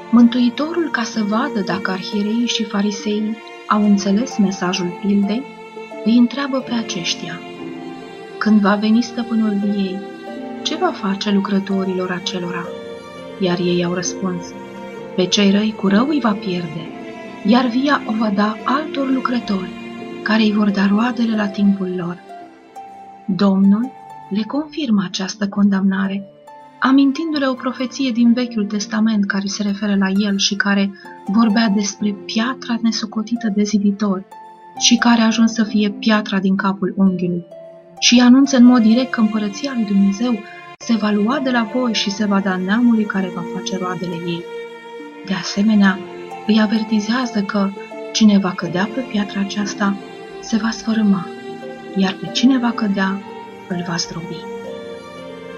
Mântuitorul, ca să vadă dacă arhiereii și fariseii au înțeles mesajul pildei, îi întreabă pe aceștia: când va veni stăpânul viei, ce va face lucrătorilor acelora? Iar ei au răspuns: pe cei răi cu rău îi va pierde, iar via o va da altor lucrători, care îi vor da roadele la timpul lor. Domnul le confirmă această condamnare, amintindu-le o profeție din Vechiul Testament care se referă la el și care vorbea despre piatra nesocotită de ziditori și care a ajuns să fie piatra din capul unghiului, și anunță în mod direct că împărăția lui Dumnezeu se va lua de la voi și se va da neamului care va face roadele ei. De asemenea, îi avertizează că cine va cădea pe piatra aceasta se va sfărâma, iar pe cine va cădea îl va zdrobi.